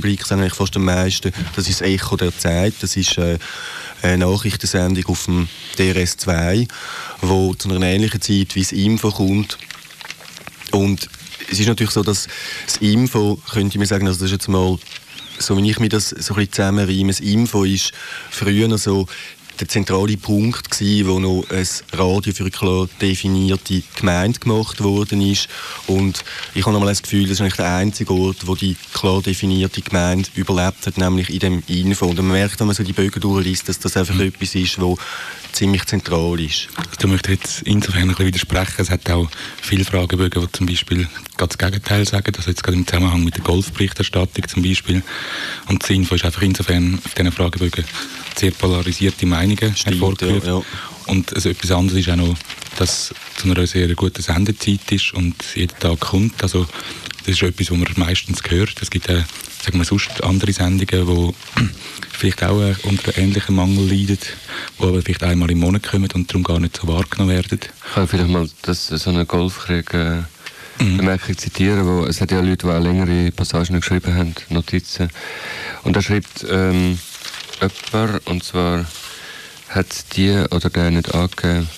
Republik sagen eigentlich fast am meisten, das ist das Echo der Zeit, das ist eine Nachrichtensendung auf dem DRS2, wo zu einer ähnlichen Zeit wie das Info kommt. Und es ist natürlich so, dass das Info, könnte man sagen, also das ist jetzt mal, so wie ich mir das so ein bisschen zusammenreime, das Info ist früher so der zentrale Punkt gewesen, wo noch ein Radio für eine klar definierte Gemeinde gemacht worden ist. Und ich habe nochmal das Gefühl, das ist eigentlich der einzige Ort, wo die klar definierte Gemeinde überlebt hat, nämlich in dem Info. Und man merkt, wenn man so die Bögen durchliest, dass das einfach etwas ist, wo ziemlich zentral ist. Ich möchte jetzt insofern ein bisschen widersprechen. Es hat auch viele Fragebögen, die zum Beispiel gerade das Gegenteil sagen, also jetzt gerade im Zusammenhang mit der Golfberichterstattung zum Beispiel. Und das Info ist einfach insofern auf diesen Fragebögen sehr polarisierte Meinungen hervorgeführt. Ja. Und also etwas anderes ist auch noch, dass es zu einer sehr guten Sendezeit ist und jeden Tag kommt. Also das ist etwas, was man meistens hört. Es gibt sagen wir sonst andere Sendungen, die vielleicht auch unter ähnlichen Mangel leiden, die aber vielleicht einmal im Monat kommen und darum gar nicht so wahrgenommen werden. Ich kann vielleicht mal so einen Golfkrieg Bemerkung zitieren, wo es hat ja Leute, die auch längere Passagen geschrieben haben, Notizen. Und da schreibt jemand, und zwar hat die oder der nicht angegeben,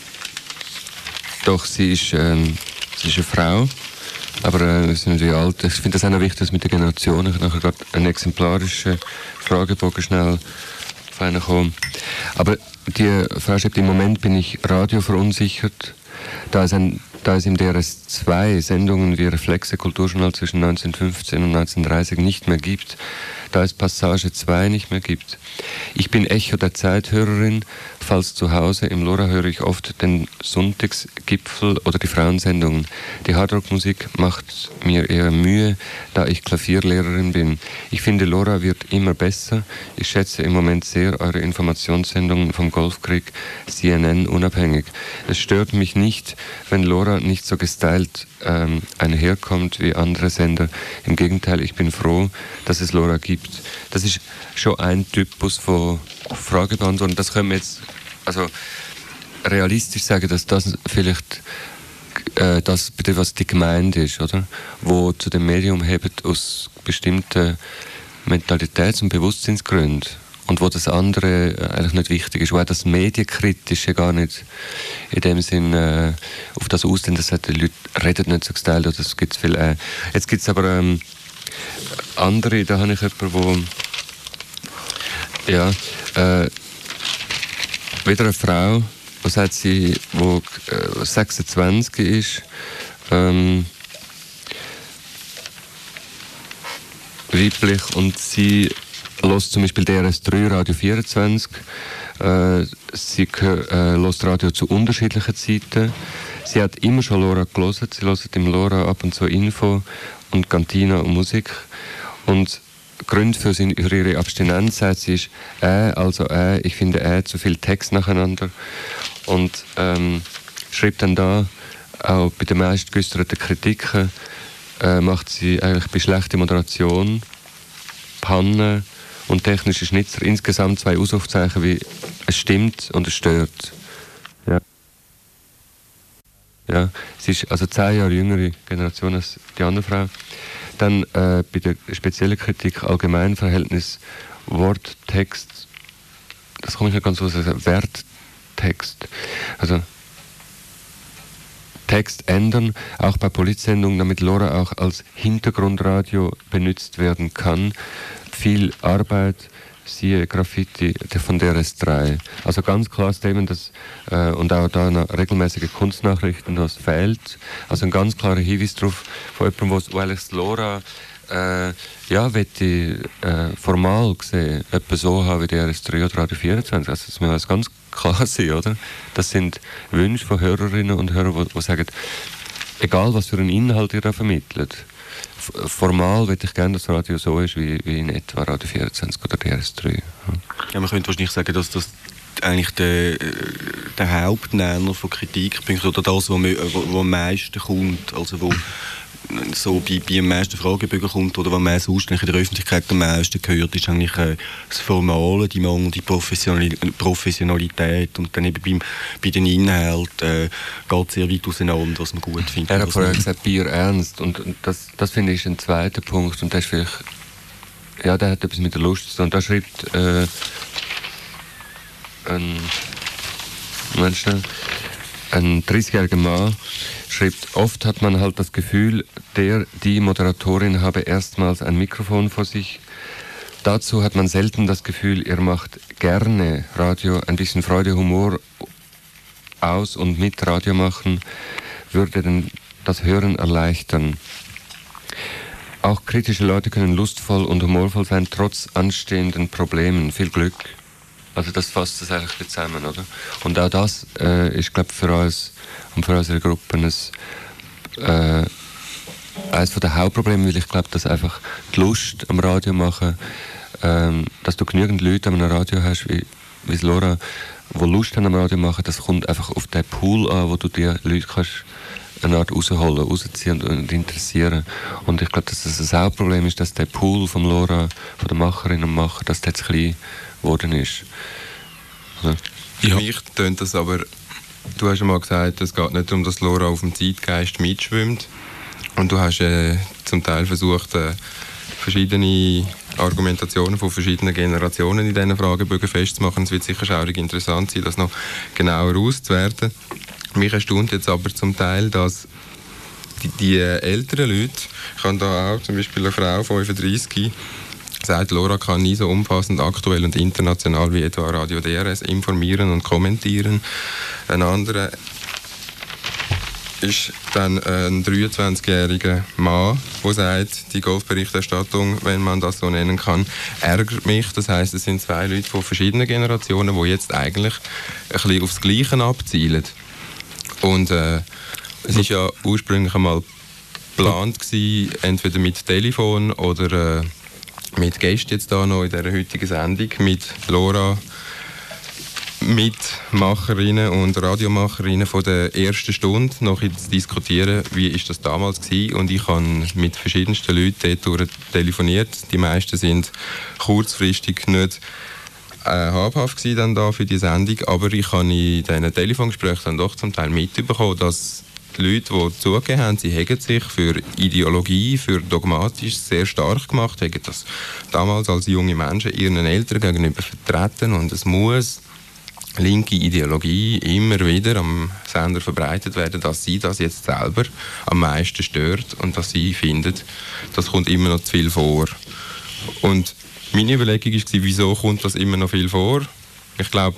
doch sie ist eine Frau, aber sie ist nicht wie alt. Ich finde das auch noch wichtig, dass mit den Generationen ich nachher gerade einen exemplarischen Fragebogen schnell auf einen komme. Aber die Frau schreibt, im Moment bin ich radioverunsichert, da es im DRS2 Sendungen wie Reflexe Kulturjournal zwischen 1915 und 1930 nicht mehr gibt, da es Passage 2 nicht mehr gibt. Ich bin Echo der Zeithörerin, falls zu Hause im LoRa höre ich oft den Sonntagsgipfel oder die Frauensendungen. Die Hardrockmusik macht mir eher Mühe, da ich Klavierlehrerin bin. Ich finde, LoRa wird immer besser. Ich schätze im Moment sehr eure Informationssendungen vom Golfkrieg, CNN unabhängig. Es stört mich nicht, wenn LoRa nicht so gestylt einherkommt wie andere Sender. Im Gegenteil, ich bin froh, dass es LoRa gibt. Das ist schon ein Typus von Fragebeantwortung. Das können wir jetzt also realistisch sagen, dass das vielleicht das betrifft, was die Gemeinde ist, oder? Wo zu dem Medium hebt aus bestimmten Mentalitäts- und Bewusstseinsgründen. Und wo das andere eigentlich nicht wichtig ist, wo auch das Medienkritische gar nicht in dem Sinn auf das ausdehnt, dass die Leute reden nicht so gestylt, oder es gibt viel. Jetzt gibt es aber andere, da habe ich jemanden, wo wieder eine Frau, die sagt sie, wo 26 ist, weiblich, und sie hört zum Beispiel DRS3, Radio 24. Sie hört Radio zu unterschiedlichen Zeiten. Sie hat immer schon LoRa gelesen. Sie hört im LoRa ab und zu Info und Cantina und Musik. Und Grund für ihre Abstinenz, sagt sie, ist ich finde zu viel Text nacheinander. Und schreibt dann da, auch bei den meisten geäusserten Kritiken, macht sie eigentlich bei schlechter Moderation, Pannen und technische Schnitzer insgesamt 2 Ausrufzeichen wie es stimmt und es stört. Ja, sie ist also 10 Jahre jüngere Generation als die andere Frau. Dann bei der speziellen Kritik Allgemeinverhältnis Wort, Text, das komme ich nicht ganz raus, Werttext. Also Text ändern, auch bei Politsendungen, damit LoRa auch als Hintergrundradio benutzt werden kann. Viel Arbeit, siehe Graffiti von DRS3. Also ganz klar Statement, dass, und auch da noch regelmäßige Kunstnachrichten, das fehlt. Also ein ganz klarer Hinweis darauf von jemandem, wo Alex LoRa formal gesehen etwa so haben wie DRS3 oder Radio 24. Also das muss ganz klar sein, oder? Das sind Wünsche von Hörerinnen und Hörern, die sagen, egal was für einen Inhalt ihr da vermittelt, formal würde ich gerne, dass das Radio so ist, wie in etwa Radio 24 oder DRS3. Ja, man könnte wahrscheinlich sagen, dass das eigentlich der Hauptnenner von Kritikpunkten oder das, was am meisten kommt, also wo so bei am meisten Fragebögen kommt oder was man sonst in der Öffentlichkeit am meisten gehört, ist eigentlich das Formale, die mangelnde Professionalität, und dann eben bei den Inhalten geht es sehr weit auseinander, was man gut findet. Er hat vorher gesagt, Bier ernst, und das finde ich ist ein zweiter Punkt, und das ist vielleicht ja, der hat etwas mit der Lust zu tun. Und da schreibt ein 30-jähriger Mann, schreibt, oft hat man halt das Gefühl, die Moderatorin habe erstmals ein Mikrofon vor sich. Dazu hat man selten das Gefühl, ihr macht gerne Radio, ein bisschen Freude, Humor aus und mit Radio machen, würde denn das Hören erleichtern. Auch kritische Leute können lustvoll und humorvoll sein, trotz anstehenden Problemen. Viel Glück. Also das fasst das eigentlich zusammen, oder? Und auch das ist, glaube ich, für uns und für unsere Gruppen eines der Hauptprobleme, weil ich glaube, dass einfach die Lust am Radio machen, dass du genügend Leute an einem Radio hast, wie Laura, die Lust haben am Radio machen, das kommt einfach auf den Pool an, wo du die Leute kannst eine Art rausholen, rausziehen und interessieren. Und ich glaube, dass das ein Hauptproblem ist, dass der Pool von Laura, von der Macherin und Macher, dass der zu klein geworden ist. Oder? Für mich tönt das aber, du hast ja mal gesagt, es geht nicht darum, dass Laura auf dem Zeitgeist mitschwimmt. Und du hast zum Teil versucht, verschiedene Argumentationen von verschiedenen Generationen in diesen Fragebögen festzumachen. Es wird sicher schaurig interessant sein, das noch genauer auszuwerten. Mich erstaunt jetzt aber zum Teil, dass die älteren Leute, ich habe da auch zum Beispiel eine Frau, 35, sagt, Laura kann nie so umfassend, aktuell und international wie etwa Radio DRS informieren und kommentieren. Ein anderer ist dann ein 23-jähriger Mann, der sagt, die Golfberichterstattung, wenn man das so nennen kann, ärgert mich. Das heisst, es sind zwei Leute von verschiedenen Generationen, die jetzt eigentlich ein bisschen aufs Gleiche abzielen. Und es ist ja ursprünglich einmal geplant gewesen, entweder mit Telefon oder mit Gästen jetzt da noch in dieser heutigen Sendung, mit Laura, Mitmacherinnen und Radiomacherinnen von der ersten Stunde noch zu diskutieren, wie ist das damals gewesen. Und ich habe mit verschiedensten Leuten dort telefoniert. Die meisten sind kurzfristig nicht habhaft gewesen dann da für die Sendung, aber ich habe in diesen Telefongesprächen dann doch zum Teil mitbekommen, dass die Leute, die zugegeben haben, sie hätten sich für Ideologie, für dogmatisch sehr stark gemacht, hätten das damals als junge Menschen ihren Eltern gegenüber vertreten und es muss linke Ideologie immer wieder am Sender verbreitet werden, dass sie das jetzt selber am meisten stört und dass sie finden, das kommt immer noch zu viel vor. Und meine Überlegung war, wieso kommt das immer noch viel vor? Ich glaube,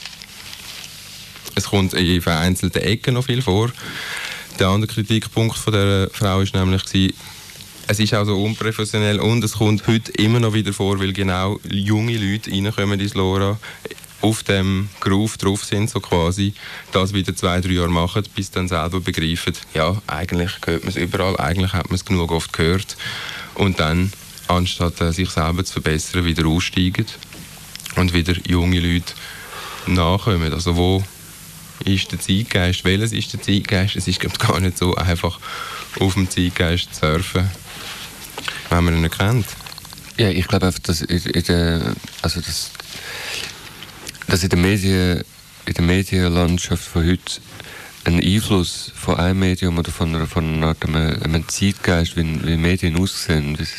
es kommt in vereinzelten Ecken noch viel vor. Der andere Kritikpunkt von der Frau war nämlich, es ist auch so unprofessionell und es kommt heute immer noch wieder vor, weil genau junge Leute reinkommen ins Laura, auf dem Groove drauf sind, so quasi, das wieder 2-3 Jahre machen, bis sie dann selber begreifen, ja, eigentlich hört man es überall, eigentlich hat man es genug oft gehört. Und dann, anstatt sich selber zu verbessern, wieder aussteigen und wieder junge Leute nachkommen. Also wo ist der Zeitgeist? Welches ist der Zeitgeist? Es ist gar nicht so einfach, auf dem Zeitgeist zu surfen, wenn man ihn nicht kennt. Ja, ich glaube einfach, dass in der Medienlandschaft von heute ein Einfluss von einem Medium oder von einem Zeitgeist, wie Medien aussehen, wie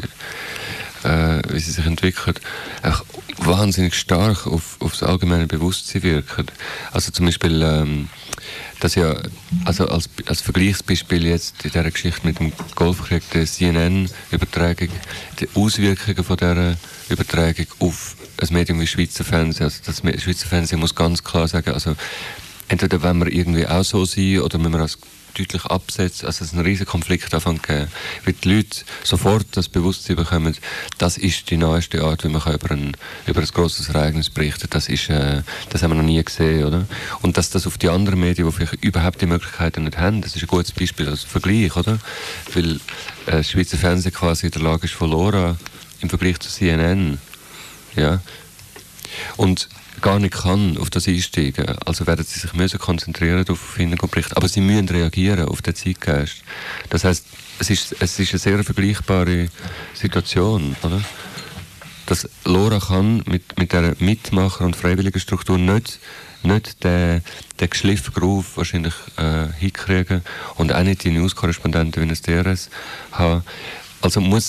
sie sich entwickeln, auch wahnsinnig stark auf das allgemeine Bewusstsein wirken. Also zum Beispiel, dass ja, also als Vergleichsbeispiel jetzt in dieser Geschichte mit dem Golfkrieg, der CNN-Übertragung, die Auswirkungen von dieser Übertragung auf ein Medium wie Schweizer Fernsehen. Also das Schweizer Fernsehen muss ganz klar sagen, also entweder wenn wir irgendwie auch so sein oder wenn wir das deutlich absetzen, also es ist ein riesiger Konflikt davon gegeben, weil die Leute sofort das Bewusstsein bekommen, das ist die neueste Art, wie man über ein grosses Ereignis berichten kann. Das haben wir noch nie gesehen, oder? Und dass das auf die anderen Medien, die vielleicht überhaupt die Möglichkeiten nicht haben, das ist ein gutes Beispiel als Vergleich, oder? Weil das Schweizer Fernsehen quasi in der Lage ist von Laura im Vergleich zu CNN, ja, und gar nicht kann auf das einsteigen. Also werden sie sich müssen konzentrieren auf Hintergrundberichte. Aber sie müssen reagieren auf den Zeitgeist. Das heisst, es ist eine sehr vergleichbare Situation, oder? Dass Laura kann mit der Mitmacher- und freiwilligen Struktur nicht den geschliffenen Groove wahrscheinlich hinkriegen und auch nicht die News-Korrespondenten wie ein DRS haben. Also muss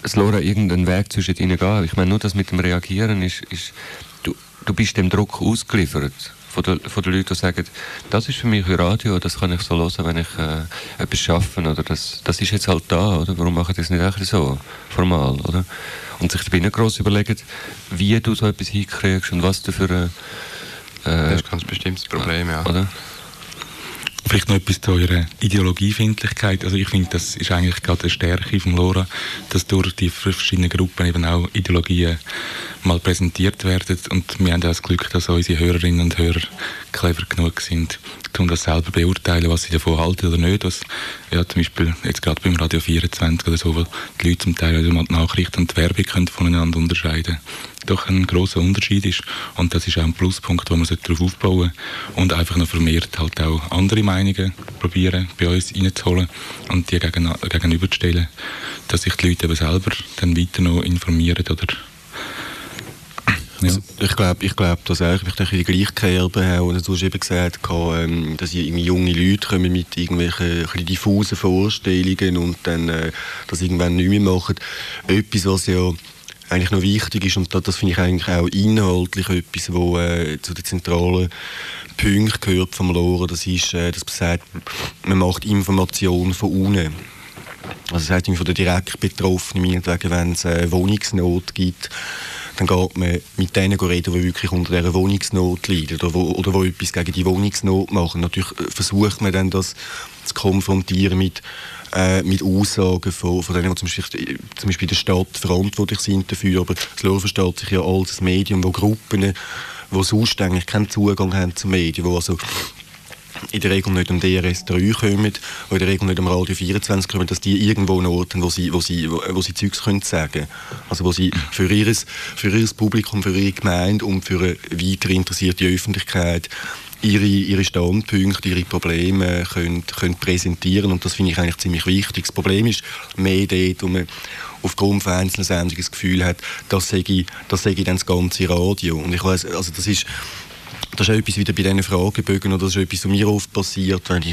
das Lora irgendeinen Weg zwischen ihnen gehen. Ich meine, nur das mit dem Reagieren ist du bist dem Druck ausgeliefert. Von den Leuten, die sagen, das ist für mich Radio, das kann ich so hören, wenn ich etwas schaffe, oder das ist jetzt halt da, oder? Warum machen das nicht einfach so formal, oder? Und sich dabei nicht gross überlegen, wie du so etwas hinkriegst und was du für das ist ein ganz bestimmtes Problem, ja. Oder? Vielleicht noch etwas zu eurer Ideologiefindlichkeit. Also ich finde, das ist eigentlich gerade eine Stärke vom Lora, dass durch die verschiedenen Gruppen eben auch Ideologien mal präsentiert werden. Und wir haben auch das Glück, dass unsere Hörerinnen und Hörer clever genug sind, um das selber beurteilen, was sie davon halten oder nicht. Was, ja, zum Beispiel jetzt gerade beim Radio 24 oder so, wo die Leute zum Teil also die Nachrichten und die Werbung können voneinander unterscheiden. Doch ein grosser Unterschied ist, und das ist auch ein Pluspunkt, wo man darauf aufbauen sollte, und einfach noch vermehrt halt auch andere Meinungen probieren, bei uns reinzuholen und die gegenüberzustellen, dass sich die Leute eben selber dann weiter noch informieren oder ja. Also ich glaube, dass auch, ich denke, die gleiche Kerbe habe, und du hast eben gesagt, dass junge Leute kommen mit irgendwelchen diffusen Vorstellungen und dann das irgendwann nicht mehr machen. Etwas, was ja eigentlich noch wichtig ist, und das finde ich eigentlich auch inhaltlich etwas, wo zu den zentralen Punkten gehört vom Lora, das ist, dass man sagt, man macht Information von unten. Also das heisst, von den direkt Betroffenen, meinetwegen, wenn es Wohnungsnot gibt, dann geht man mit denen reden, die wirklich unter dieser Wohnungsnot leiden oder wo etwas gegen die Wohnungsnot machen. Natürlich versucht man dann, das zu konfrontieren mit Aussagen von denen, die zum Beispiel in der Stadt verantwortlich sind dafür. Aber das Lora versteht sich ja als ein Medium, wo Gruppen, die sonst eigentlich keinen Zugang haben zu Medien, die also in der Regel nicht am DRS 3 kommen, oder in der Regel nicht am Radio 24 kommen, dass die irgendwo Orten, wo sie Zeugs können sagen. Also wo sie für ihr Publikum, für ihre Gemeinde und für eine weitere interessierte Öffentlichkeit ihre Standpunkte, ihre Probleme können präsentieren, und das finde ich eigentlich ziemlich wichtig. Das Problem ist mehr dort, wo man aufgrund von einzelnen Sendungen das Gefühl hat, das sei dann das ganze Radio. Und ich weiss, also das ist auch etwas wieder bei diesen Fragebögen, oder das ist etwas, was mir oft passiert, wenn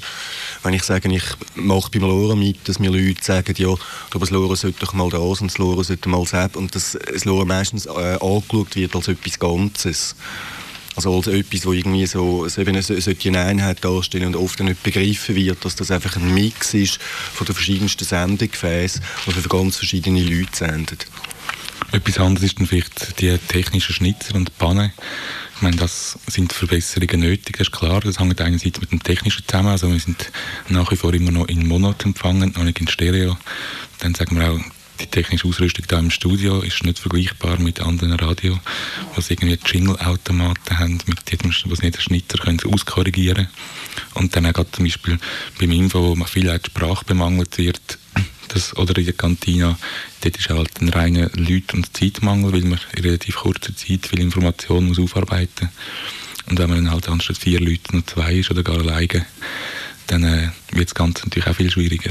ich sage, ich mache beim Lora mit, dass mir Leute sagen, ja, aber das Lora sollte doch mal das und das Lora sollte mal das, und das Lora meistens angeschaut wird als etwas Ganzes. Also als etwas, wo irgendwie so eine Einheit darstellen und oft nicht begriffen wird, dass das einfach ein Mix ist von den verschiedensten Sendegefäßen, die für ganz verschiedene Leute senden. Etwas anderes ist dann vielleicht die technischen Schnitzer und Pannen. Ich meine, das sind Verbesserungen nötig, das ist klar. Das hängt einerseits mit dem Technischen zusammen. Also wir sind nach wie vor immer noch in Mono empfangen, noch nicht in Stereo. Dann sagen wir auch, die technische Ausrüstung hier im Studio ist nicht vergleichbar mit anderen Radio, was irgendwie Jingle-Automaten haben, mit jedem, was nicht der Schnitzer können auskorrigieren. Und dann auch gerade zum Beispiel beim Info, wo man viel die Sprache bemangelt wird, oder in der Kantine, dort ist auch halt ein reiner Leute- und Zeitmangel, weil man in relativ kurzer Zeit viel Information muss aufarbeiten muss. Und wenn man dann halt anstatt 4 Leute nur 2 ist oder gar alleine, dann wird das Ganze natürlich auch viel schwieriger.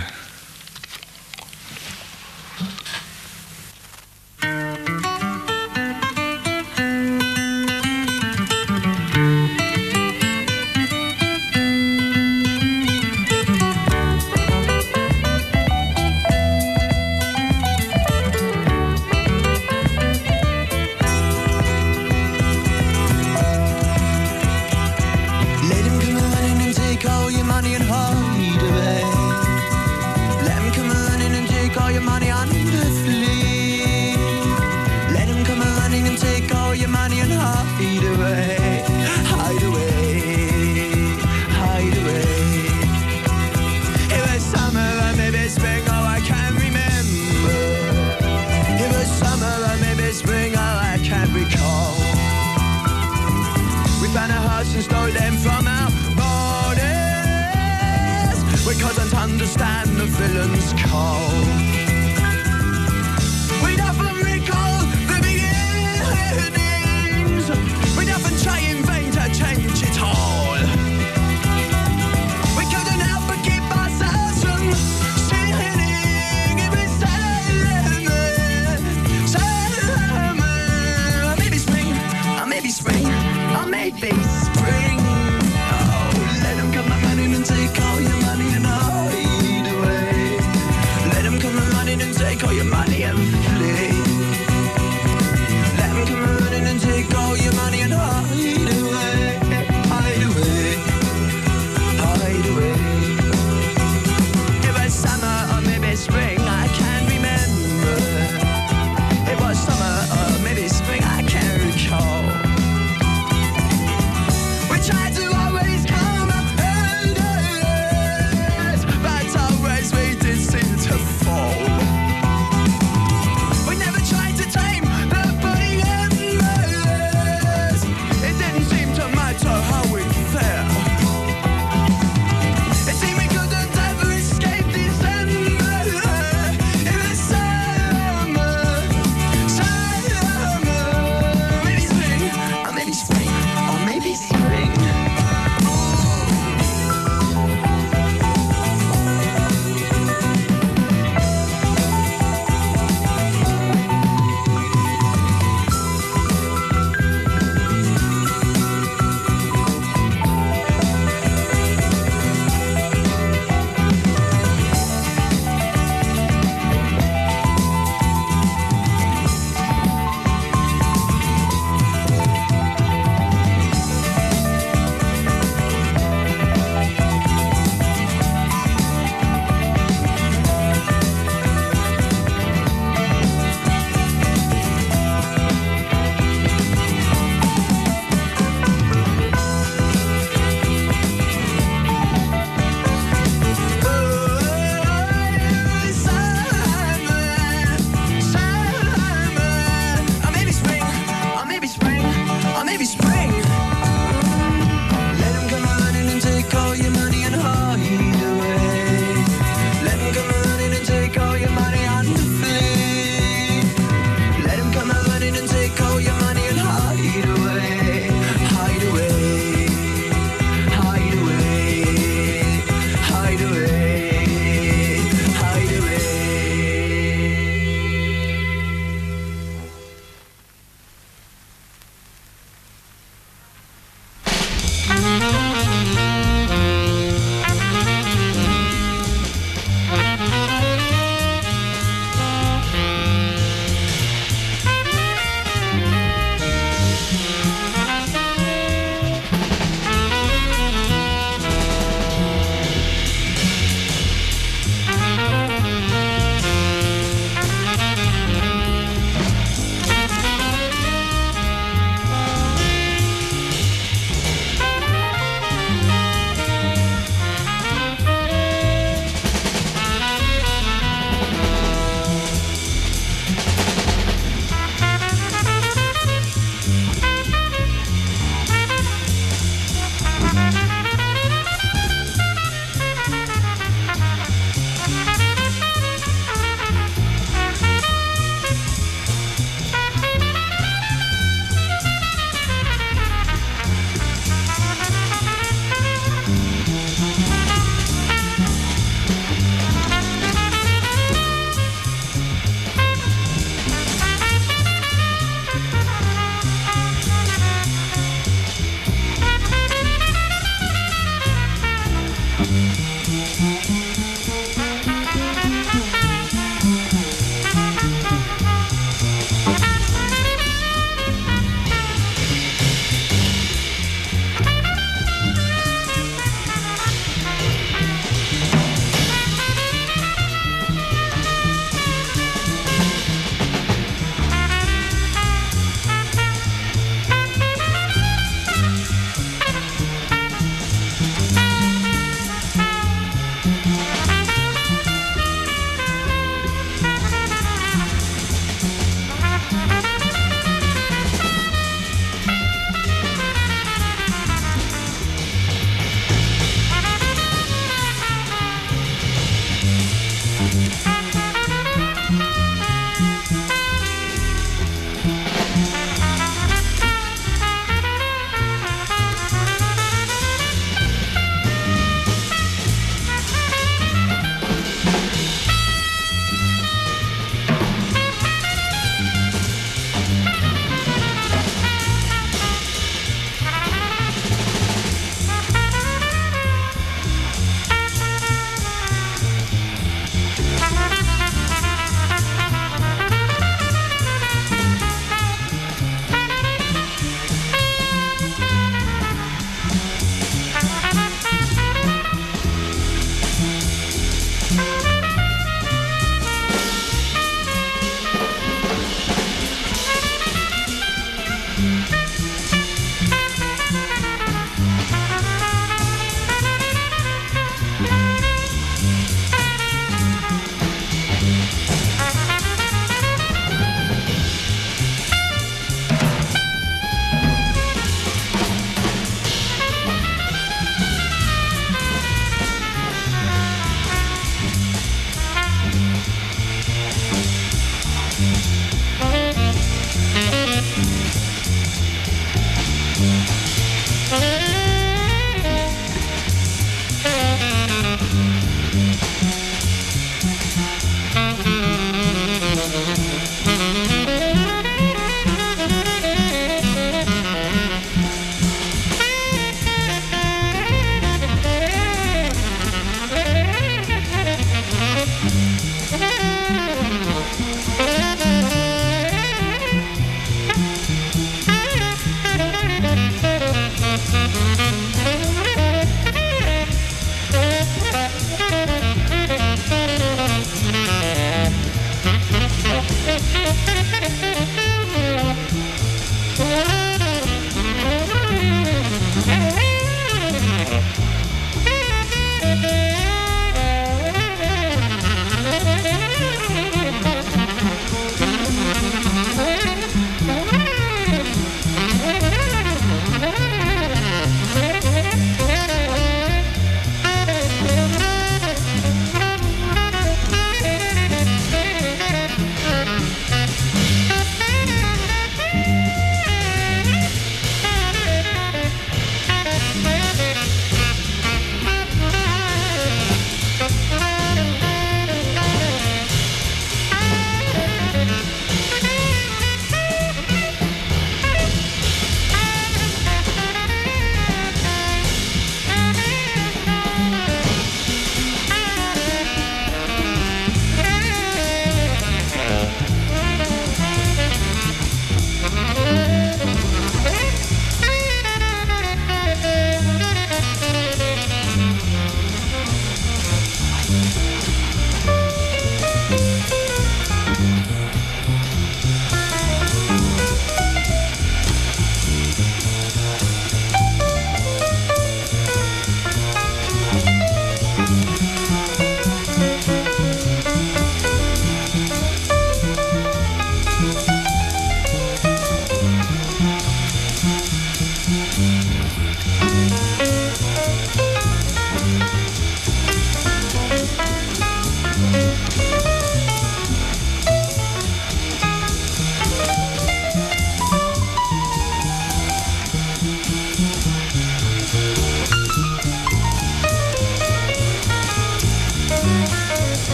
Let 'em come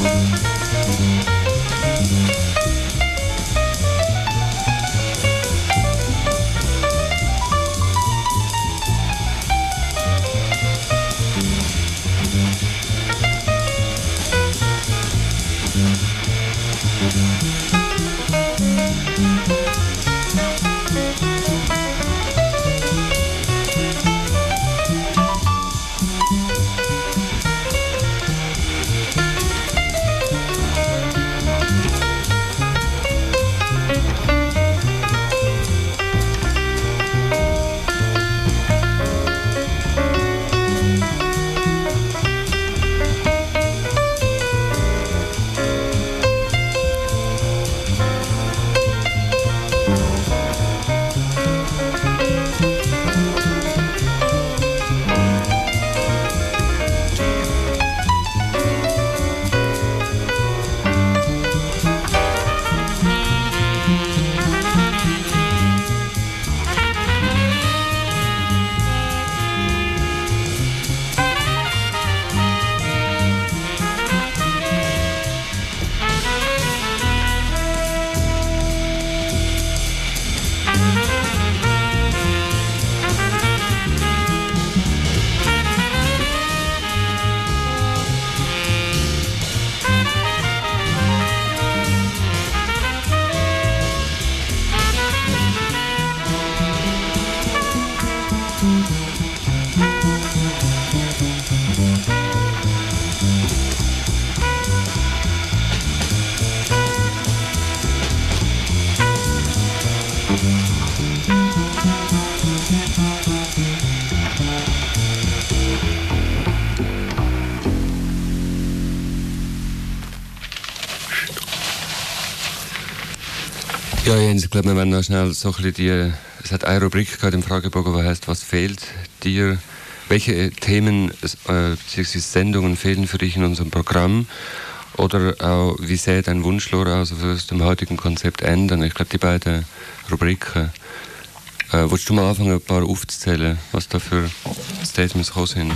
Ja, Jens, ich glaube, wir werden noch schnell so ein bisschen es hat eine Rubrik gehabt im Fragebogen, die heisst, was fehlt dir? Welche Themen bzw. Sendungen fehlen für dich in unserem Programm? Oder auch, wie sähe dein Wunsch, Lora, also für das dem heutigen Konzept ändern? Ich glaube, die beiden Rubriken. Wolltest du mal anfangen, ein paar aufzuzählen, was da für Statements gekommen sind?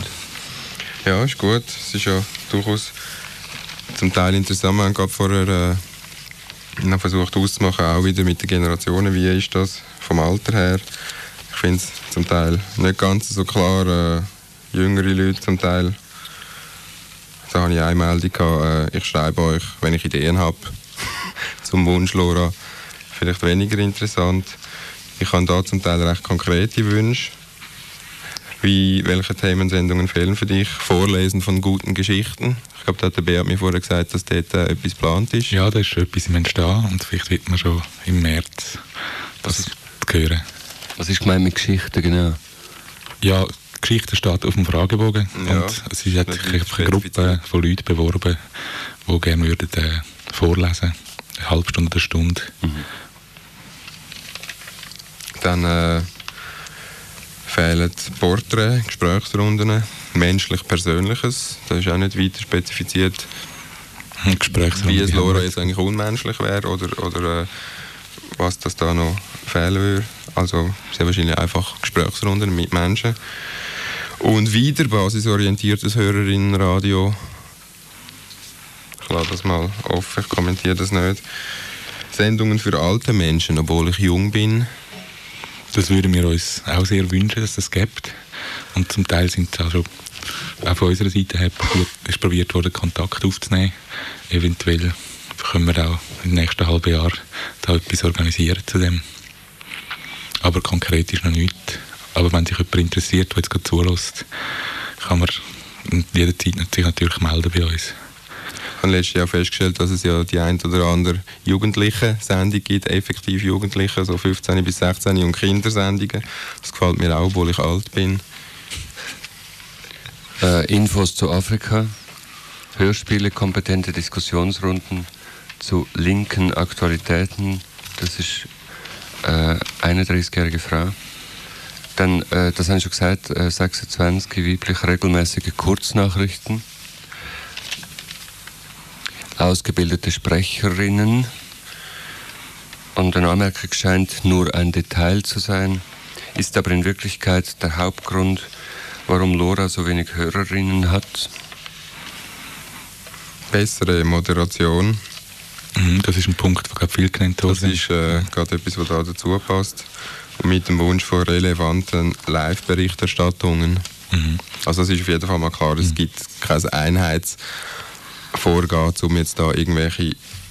Ja, ist gut. Es ist ja durchaus zum Teil interessant. Wir haben gerade vorher noch versucht auszumachen, auch wieder mit den Generationen, wie ist das vom Alter her. Ich finde es zum Teil nicht ganz so klar. Jüngere Leute zum Teil. Da habe ich eine Meldung gehabt, ich schreibe euch, wenn ich Ideen habe, zum Wunsch, Lora. Vielleicht weniger interessant. Ich habe da zum Teil recht konkrete Wünsche. Welche Themensendungen fehlen für dich? Vorlesen von guten Geschichten. Ich glaube, da hat der Beat mir vorher gesagt, dass dort etwas geplant ist. Ja, da ist schon etwas im Entstehen und vielleicht wird man schon im März das hören. Was ist gemeint mit Geschichten, genau? Ja, die Geschichte steht auf dem Fragebogen Ja, und es ist einfach eine Gruppe von Leuten beworben, die gerne würden, vorlesen. Eine halbe Stunde, eine Stunde. Mhm. Dann fehlen Porträts, Gesprächsrunden, menschlich-persönliches. Das ist auch nicht weiter spezifiziert, wie es Lora jetzt eigentlich unmenschlich wäre oder was das da noch fehlen würde. Also sehr wahrscheinlich einfach Gesprächsrunden mit Menschen. Und wieder basisorientiertes Hörerinnenradio. Ich lasse das mal offen, ich kommentiere das nicht. Sendungen für alte Menschen, obwohl ich jung bin. Das würden wir uns auch sehr wünschen, dass es das gibt. Und zum Teil sind es auch von unserer Seite her probiert worden, Kontakt aufzunehmen. Eventuell können wir auch im nächsten halben Jahr da etwas organisieren zu dem. Aber konkret ist noch nichts. Aber wenn sich jemand interessiert, der jetzt gerade zulässt, kann man jederzeit sich natürlich melden bei uns. Ich habe letztes Jahr festgestellt, dass es ja die ein oder andere Jugendliche-Sendung gibt, effektiv Jugendliche, so 15 bis 16 und Kindersendungen. Das gefällt mir auch, obwohl ich alt bin. Infos zu Afrika, Hörspiele, kompetente Diskussionsrunden zu linken Aktualitäten. Das ist eine 31-jährige Frau. Dann, das habe ich schon gesagt, 26 weiblich regelmäßige Kurznachrichten. Ausgebildete Sprecherinnen. Und eine Anmerkung scheint nur ein Detail zu sein, ist aber in Wirklichkeit der Hauptgrund, warum Lora so wenig Hörerinnen hat. bessere Moderation. Das ist ein Punkt, der gerade viel genannt wurde. Das ist gerade etwas, was da dazu passt. Und mit dem Wunsch von relevanten Live-Berichterstattungen. Also es ist auf jeden Fall mal klar, es gibt kein Einheitsvorgehen, um jetzt da irgendwelche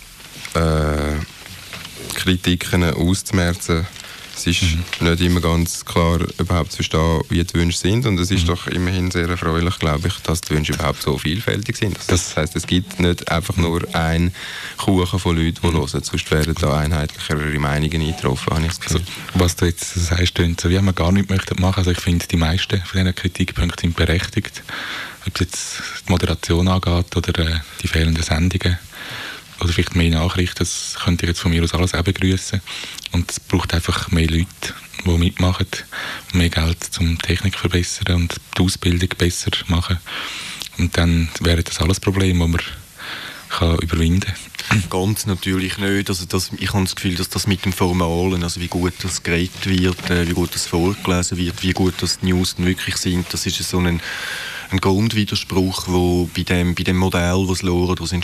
Kritiken auszumerzen. Es ist nicht immer ganz klar, überhaupt zu verstehen, wie die Wünsche sind. Und es ist doch immerhin sehr erfreulich, glaube ich, dass die Wünsche überhaupt so vielfältig sind. Das heisst, es gibt nicht einfach nur einen Kuchen von Leuten, die hören. Sonst werden da einheitlichere Meinungen eingetroffen, habe ich das Gefühl. Also, was du jetzt sagst, so wie wir gar nichts möchten machen. Also ich finde, die meisten von diesen Kritikpunkten sind berechtigt. Ob es jetzt die Moderation angeht oder die fehlenden Sendungen. Oder vielleicht mehr Nachrichten, das könnte ich jetzt von mir aus alles auch begrüßen. Und es braucht einfach mehr Leute, die mitmachen, mehr Geld, um die Technik zu verbessern und die Ausbildung besser machen. Und dann wäre das alles Problem, das man kann überwinden kann. Ganz natürlich nicht. Also ich habe das Gefühl, dass das mit dem Formalen, also wie gut das geredet wird, wie gut das vorgelesen wird, wie gut das die News wirklich sind, das ist so ein Grundwiderspruch, wo bei dem Modell, das Lora daraus